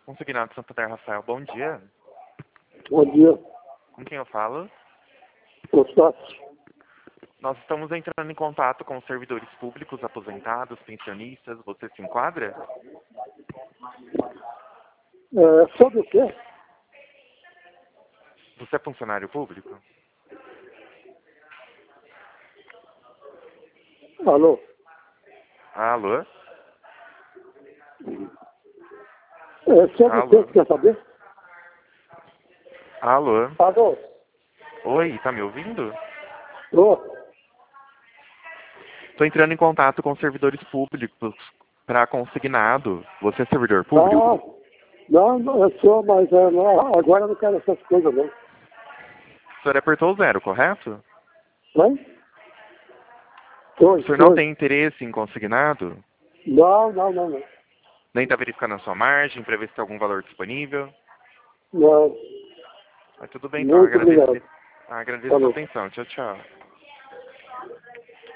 Consignado Santander, Rafael, bom dia. Bom dia, Com quem eu falo? Constâncio. Nós estamos entrando em contato com servidores públicos, aposentados, pensionistas. Você se enquadra? Sobre o quê? Você é funcionário público? Alô? Alô? Sobre o quê Alô? que quer saber? Alô? Alô? Oi, tá me ouvindo? Ô, Estou entrando em contato com servidores públicos para consignado. Você é servidor público? não, eu sou, mas agora eu não quero essas coisas, não. O senhor apertou o 0, correto? Hein? O senhor não tem interesse em consignado? Não. Nem está verificando a sua margem para ver se tem algum valor disponível? Não, Mas tudo bem, então. muito obrigado. Agradeço a sua Falou. atenção. Tchau, tchau.